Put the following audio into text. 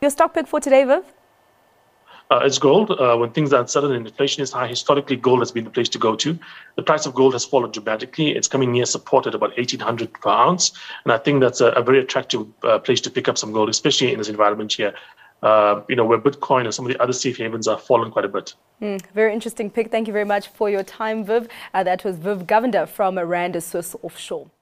Your stock pick for today, Viv? It's gold. When things are uncertain and inflation is high, historically gold has been the place to go to. The price of gold has fallen dramatically. It's coming near support at about 1,800 per ounce. And I think that's a very attractive place to pick up some gold, especially in this environment here, where Bitcoin and some of the other safe havens are fallen quite a bit. Very interesting pick. Thank you very much for your time, Viv. That was Viv Govender from Rand Swiss Offshore.